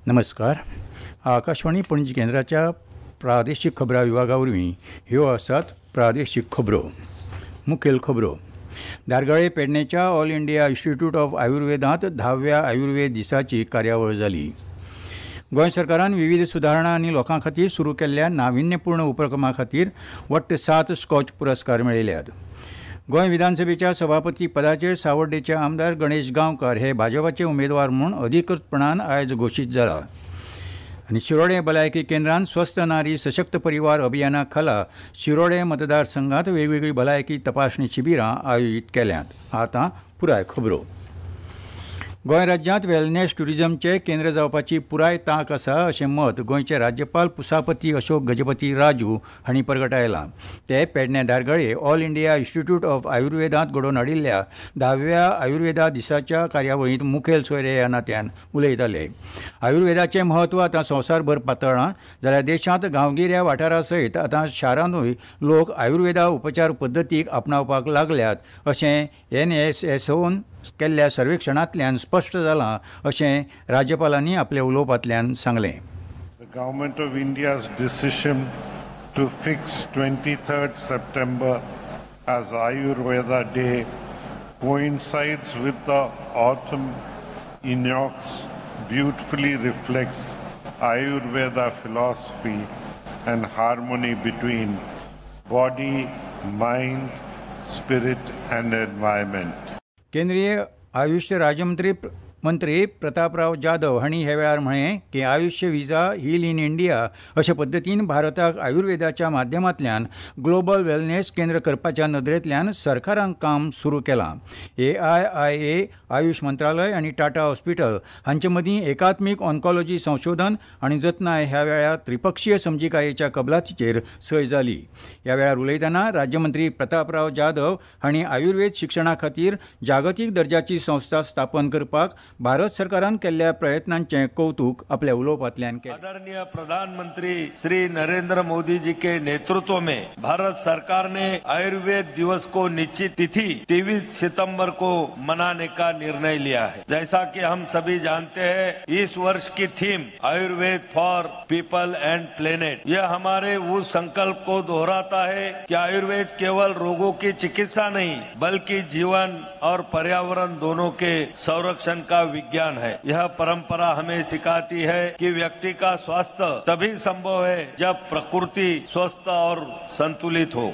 नमस्कार. आकाशवाणी पणजी केंद्राच्या प्रादेशीक खबरां विभागा वरवीं ह्यो आसात प्रादेशीक खबरो. मुखेल खबरो. दारगाळे पेडणेच्या ऑल इंडिया इन्स्टिट्यूट ऑफ आयुर्वेदांत 10व्या आयुर्वेद दिसाची कार्यावळ जाली. गोंय सरकारान विविध सुदारणा आनी लोकां खातीर सुरू केल्ल्या नाविन्यपूर्ण उपक्रमां खातीर वट्ट 7 स्कॉच पुरस्कार मेळयल्यात. गोंय विधानसभेच्या सभापती पदाचेर सावर्डेचे आमदार गणेश गांवकार हे भाजपाचे उमेदवार म्हूण अधिकृतपणान आयज घोशीत जाला. आनी शिरोडे भलायकी केंद्रान स्वस्थ नारी सशक्त परिवार अभियाना खाला शिरोडे मतदारसंघात वेगवेगळी भलायकी तपासणी शिबिरां आयोजीत केल्यांत. आतां पुराय खबरो. गोंय राज्यांत वेलनेस ट्युरिजमचे केंद्र जावपाची पुराय तांक आसा अशें मत गोंयचे राज्यपाल पुसापती अशोक गजपती राजू हांणी प्रगटायलां. ते Pernem Dhargal All India Institute of आयुर्वेदांत घडोवन हाडिल्ल्या 10व्या आयुर्वेदा दिसाच्या कार्यावळींत मुखेल सोयरे ह्या नात्यान उलयताले. आयुर्वेदाचें म्हत्व आतां संवसारभर पातळ्ळां जाल्यार देशांत गांवगिऱ्या वाठारा सयत आतां शारांतूय लोक आयुर्वेदा उपचार पद्दतीक आपणावपाक लागल्यात अशें NSSOन केल्ल्या सर्वेक्षणांतल्यान स्पश्ट जालां अशें राज्यपालांनी आपल्या उलोवपांतल्यान सांगलें. The Government of India's decision to fix 23rd September as Ayurveda Day coincides with the autumn equinox, beautifully reflects Ayurveda philosophy and harmony between body, mind, spirit and environment. केंद्रीय आयुष राज्यमंत्री प्रतापराव जाधव हांणी ह्या वेळार म्हळें की आयुष्य विजा हील इन इंडिया अशे पद्दतीन भारताक आयुर्वेदाच्या माध्यमांतल्यान ग्लोबल वेलनेस केंद्र करपाच्या नदरेंतल्यान सरकारान काम सुरू केलां. AIIA आयुष मंत्रालय आनी टाटा हॉस्पिटल हांचे मदीं एकात्मीक ऑन्कॉलॉजी संशोधन आनी जतनाय ह्या वेळार त्रिपक्षीय समजिकायेच्या कबलातीचेर सय जाली. ह्या वेळार उलयतना राज्यमंत्री प्रतापराव जाधव हांणी आयुर्वेद शिक्षणा खातीर जागतीक दर्जाची संस्था स्थापन करपाक भारत सरकारान केल्ल्या प्रयत्नांचे कौतुक आपल्या उलोवपांतल्यान केलें. आदरणीय प्रधानमंत्री श्री नरेंद्र मोदी जी के नेतृत्व में भारत सरकार ने आयुर्वेद दिवस को निश्चित तिथि 23 सितंबर को मनाने का निर्णय लिया है. जैसा कि हम सभी जानते हैं इस वर्ष की theme Ayurveda for people and planet. यह हमारे उस संकल्प को दोहराता है कि आयुर्वेद केवल रोगों की चिकित्सा नहीं बल्कि जीवन और पर्यावरण दोनों के संरक्षण का विज्ञान है. यह परंपरा हमें सिखाती है कि व्यक्ति का स्वास्थ्य तभी संभव है जब प्रकृति स्वस्थ और संतुलित हो.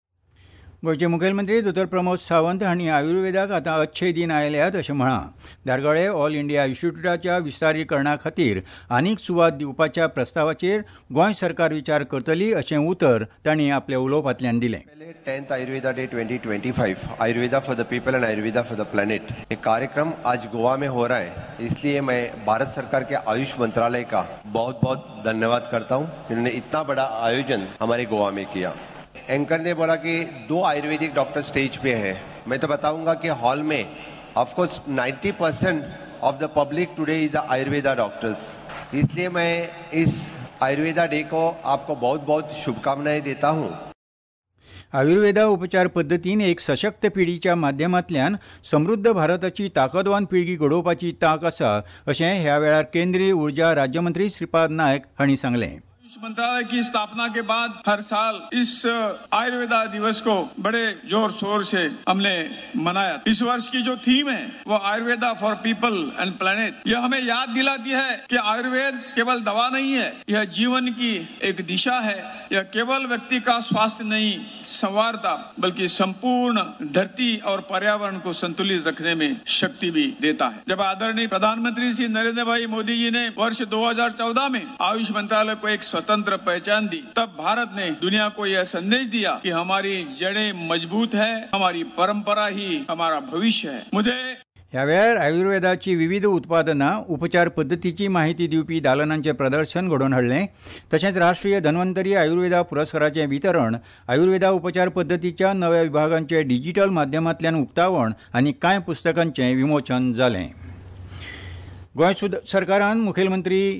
गोंयचे मुखेलमंत्री दोतोर प्रमोद सावंत हांणी आयुर्वेदाक आतां अच्छे दिन आयल्यात अशें म्हळां. दारगाळे ऑल इंडिया इन्स्टिट्यूटाच्या विस्तारीकरणा खातीर आनीक सुवात दिवपाच्या प्रस्तावाचेर गोंय सरकार विचार करतली अशें उतर तांणी आपल्या उलोवपांतल्यान दिलें. 10th Ayurveda day 2025 Ayurveda for the people and Ayurveda for the planet ये कार्यक्रम आज गोवा में हो रहा है. इसलिए मैं भारत सरकार के आयुष मंत्रालय का बहुत बहुत धन्यवाद करता हूँ जिन्होंने इतना बड़ा आयोजन हमारे गोवा में किया. एंकर ने बोला कि 2 आयुर्वेदिक डॉक्टर स्टेज पे हैं. मैं तो बताऊंगा कि हॉल में of course 90% of the public today is the Ayurveda doctors. इसलिए मैं इस आयुर्वेदा डे को आपको बहुत बहुत शुभकामनाएं देता हूँ. आयुर्वेदा उपचार पद्दतीन एक सशक्त पिढीच्या माध्यमांतल्यान समृद्ध भारताची ताकदवान पिळगी घडोवपाची तांक आसा अशें ह्या वेळार केंद्रीय उर्जा राज्यमंत्री श्रीपाद नायक हांणी सांगलें. आयुष मंत्रालय की स्थापना के बाद हर साल इस आयुर्वेदा दिवस को बड़े जोर शोर से हमने मनाया. इस वर्ष की जो थीम है वो Ayurveda for people and planet. यह हमें याद दिलाती है कि आयुर्वेद केवल दवा नहीं है, यह जीवन की एक दिशा है. यह केवल व्यक्ति का स्वास्थ्य नहीं संवारता बल्कि संपूर्ण धरती और पर्यावरण को संतुलित रखने में शक्ति भी देता है. जब आदरणीय प्रधानमंत्री श्री नरेंद्र भाई मोदी जी ने वर्ष 2014 में आयुष मंत्रालय को एक स्वतंत्र पहचान दी तब भारत ने दुनिया को यह संदेश दिया कि हमारी जड़ें मजबूत है, हमारी परंपरा ही हमारा भविष्य है. मुझे ह्या वेळार आयुर्वेदाची विविध उत्पादनां उपचार पद्दतीची माहिती दिवपी दालनांचें प्रदर्शन घडोवन हाडलें. तशेंच राष्ट्रीय धन्वंतरी आयुर्वेदा पुरस्काराचें वितरण, आयुर्वेदा उपचार पद्दतीच्या नव्या विभागांचें डिजिटल माध्यमांतल्यान उक्तावण आनी कांय पुस्तकांचें विमोचन जालें. गोंय सरकारान मुखेलमंत्री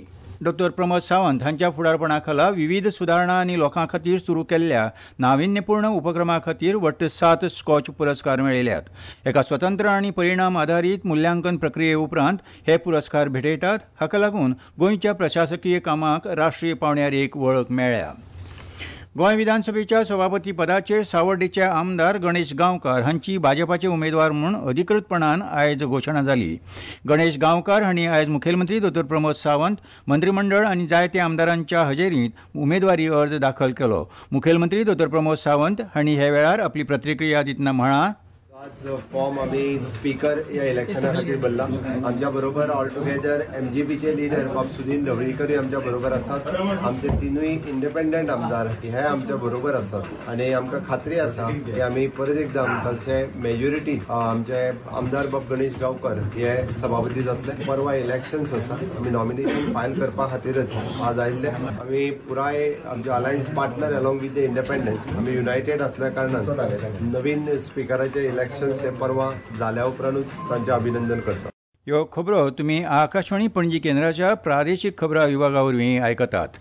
डॉ प्रमोद सावंत हांच्या फुडारपणा खाला विविध सुदारणा आनी लोकां खातीर सुरू केल्ल्या नाविन्यपूर्ण उपक्रमा खातीर वट्ट 7 स्कॉच पुरस्कार मेळयल्यात। एका स्वतंत्र आनी परिणाम आधारीत मुल्यांकन प्रक्रिये उपरांत हे पुरस्कार भेटयतात। हाका लागून गोंयच्या प्रशासकीय कामाक राष्ट्रीय पावंड्यार एक वळख मेळ्ळ्या। गोंय विधानसभेच्या सभापती पदाचेर सावर्डेचे आमदार गणेश गांवकार हांची भाजपाचे उमेदवार म्हूण अधिकृतपणान आयज घोशणा जाली। गणेश गांवकार हांणी आयज मुखेलमंत्री डॉ प्रमोद सावंत, मंत्रिमंडळ आनी जायते आमदारांच्या हजेरींत उमेदवारी अर्ज दाखल केलो। मुखेलमंत्री डॉ प्रमोद सावंत हांणी हे वेळार आपली प्रतिक्रिया दितना म्हळां, आज फॉर्म आम्ही स्पीकर या इलेक्शना खातीर भरला। आमच्या बरोबर ऑल टुगेदर एमजीपीचे लिडर बाब सुनील ढवळीकर आमच्या बरोबर असतात। आमचे तिनूय इंडिपेंडंट आमदार हे आमच्या बरोबर असतात आणि आमकां खात्री आसा की आम्ही परत एकदा आमचे मेजॉरिटी आमचे आमदार बाब गणेश गांवकर हे सभापती जातले। परवा इलेक्शन्स आसा, आम्ही नॉमिनेशन फायल करपा खातीरच आज आयिल्ले। आम्ही पुराय आमचे alliance partner along with the independence आम्ही युनायटेड असल्या कारणान नवीन स्पीकराचे इलेक्शन हे परवा जाल्या उपरांतूच तांचे अभिनंदन करता। ह्यो खबरो तुमी आकाशवाणी पणजी केंद्राच्या प्रादेशीक खबरां विभागावरवीं आयकतात।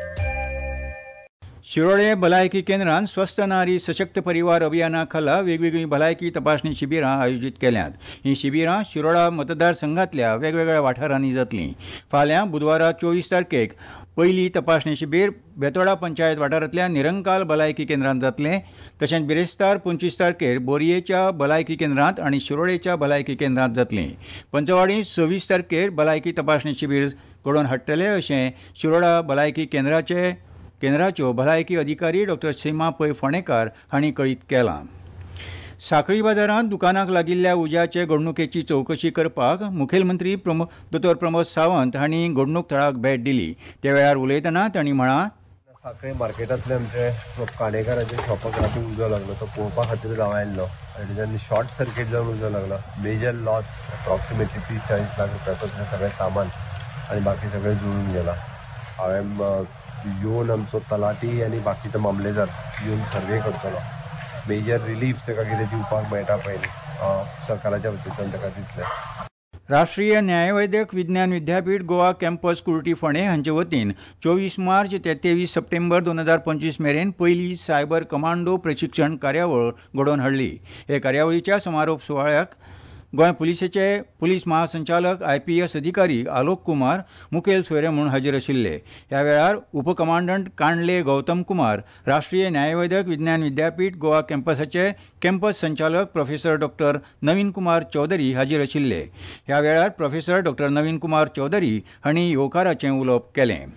शिरोडे भलायकी केंद्रान स्वस्थ नारी सशक्त परिवार अभियाना खाला वेगवेगळी भलायकी तपासणी शिबिरां आयोजीत केल्यात। ही शिबिरां शिरोडा मतदारसंघातल्या वेगवेगळ्या वाठारांनी जातलीं। फाल्यां बुधवारा 24 तारखेक पयली तपासणी शिबीर बेतोडा पंचायत वाठारांतल्या निरंकाल भलायकी केंद्रांत जातलें। तशेंच बिरेस्तार 25 तारखेर बोरयेच्या भलायकी केंद्रांत आनी शिरोडेच्या भलायकी केंद्रांत जातलीं। पंचवाडी 26 तारखेर भलायकी तपासणी शिबीर घडोवन हाडटले अशें शिरोडा भलायकी केंद्राच्यो भलायकी अधिकारी डॉ सीमा पै फोंडेकार हांणी कळीत केलां। सांखळी बाजारांत दुकानाक लागिल्ल्या उज्याचे घडणुकेची चवकशी करपाक मुखेलमंत्री डॉ प्रमोद सावंत हांणी घडणूक थळाक भेट दिली। त्या वेळार उलयतना तांणी म्हळां, सांखळी मार्केटांतले आमचे काणेकारांच्या शॉपाक राती उजो लागलो, तो पळोवपा खातीर हांव आयिल्लो आनी तेन्ना शॉर्ट सर्कीट जावन उजो लागलो। मेजर लॉस अप्रॉक्सिमेटली 30-40 लाख रुपयाचो सगळें सामान आनी बाकी सगळें जुळून गेलां। हांवें येवन आमचो तलाटी आनी बाकीचो मामलेदार येवन सर्वे करतलो। मेजर रिलीफ ताका कितें दिवपाक मेळटा पळय सरकाराच्या वतीच्यान ताका दितले। राष्ट्रीय न्यायवैद्यक विज्ञान विद्यापीठ गोवा कॅम्पस कुर्टी फोंडे हांचे वतीन 24 मार्च ते 23 सप्टेंबर 2025 मेरेन पयली सायबर कमांडो प्रशिक्षण कार्यावळ घडोवन हाडली। हे कार्यावळीच्या समारोप सुवाळ्याक गोंय पुलिसेचे पुलीस महासंचालक IPS अधिकारी आलोक कुमार मुखेल सोयरे म्हणून हाजीर आशिल्ले। ह्या वेळार उपकमांडंट कांडले गौतम कुमार, राष्ट्रीय न्यायवैद्यक विज्ञान विद्यापीठ गोवा कॅम्पसाचे कॅम्पस संचालक प्रोफेसर डॉ नवीन कुमार चौधरी हाजीर आशिल्ले। ह्या वेळार प्रोफेसर डॉ नवीन कुमार चौधरी हांणी येवकाराचें उलोवप केलें।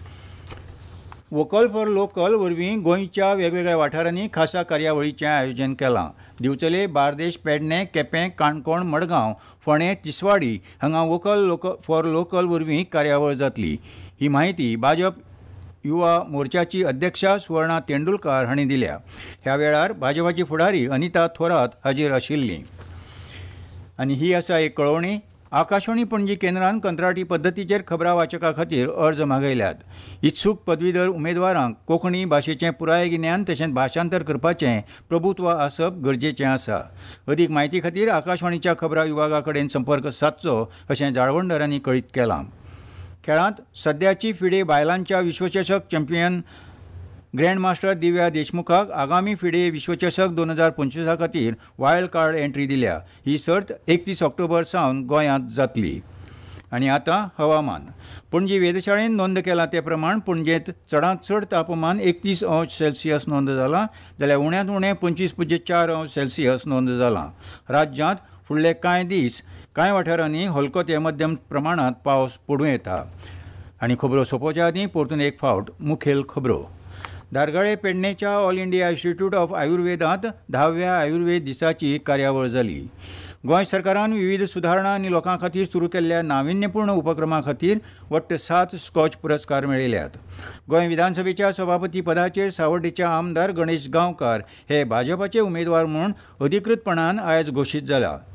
वोकल फॉर लोकल वरवीं गोंयच्या वेगवेगळ्या वाठारांनी खासा कार्यावळीचें आयोजन केलां। दिवचले, बार्देश, पेडणे, केपें, काणकोण, मडगांव, फोंडें, तिसवाडी हांगा वोकल फॉर लोकल वरवीं कार्यावळ जातली। ही माहिती भाजप युवा मोर्चाची अध्यक्षा सुवर्णा तेंडुलकार हांणी दिल्या। ह्या वेळार भाजपाची फुडारी अनिता थोरात हाजीर आशिल्लीं। आनी ही आसा एक कळवणी। आकाशवाणी पणजी केंद्रान कंत्राटी पद्दतीचेर खबरां वाचका खातीर अर्ज मागयल्यात। इत्सूक पदवीधर उमेदवारांक कोंकणी भाशेचें पुराय गिन्यान तशेंच भाशांतर करपाचें प्रभुत्व आसप गरजेचें आसा। अदीक म्हायती खातीर आकाशवाणीच्या खबरां विभागा कडेन संपर्क सादचो अशें जाळवणदारांनी कळीत केलां। खेळांत सद्याची फिडे बायलांच्या विश्वचषक चॅम्पियन ग्रँडमास्टर दिव्या देशमुखाक आगामी फिडे विश्वचषक 2025 खातीर वायल्ड कार्ड एंट्री दिल्या। ही सर्त 31 ऑक्टोबर सावन गोंयांत जातली। आनी आतां हवामान। पणजी वेधशाळेन नोंद केला ते प्रमाण पणजेंत चडांत चड तापमान 31 अंश सेल्सियस नोंद जालां, जाल्यार उण्यांत उणें 25.4 अंश सेल्सियस नोंद जालां। राज्यांत फुडले कांय दीस कांय वाठारांनी हलको ते मध्यम प्रमाणांत पावस पडूं येता। आनी खबरो सोंपोवच्या आदीं परतून एक फावट मुखेल खबरो। दारगाळे पेडणेच्या ऑल इंडिया इन्स्टिट्यूट ऑफ आयुर्वेदांत 10व्या आयुर्वेद दिसाची कार्यावळ जाली। गोंय सरकारान विविध सुदारणा आनी लोकां खातीर सुरू केल्ल्या नाविन्यपूर्ण उपक्रमा खातीर वट्ट 7 स्कॉच पुरस्कार मेळयल्यात। गोंय विधानसभेच्या सभापती पदाचेर सावर्डेचे आमदार गणेश गांवकार हे भाजपाचे उमेदवार म्हूण अधिकृतपणान आयज घोशीत जाला।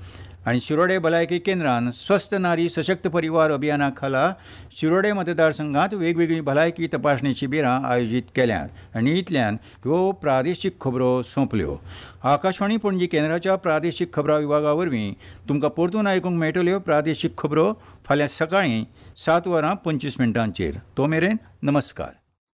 आनी शिरोडे भलायकी केंद्रान स्वस्थ नारी सशक्त परिवार अभियाना खाला शिरोडे मतदारसंघात वेगवेगळी भलायकी तपासणी शिबिरां आयोजीत केल्यात आनी इतल्यान ह्यो प्रादेशीक खबरो सोंपल्यो. आकाशवाणी पणजी केंद्राच्या प्रादेशीक खबरां विभागा वरवीं तुमकां परतून आयकूंक मेळटल्यो प्रादेशीक खबरो फाल्यां सकाळीं 7:25 तो मेरेन नमस्कार.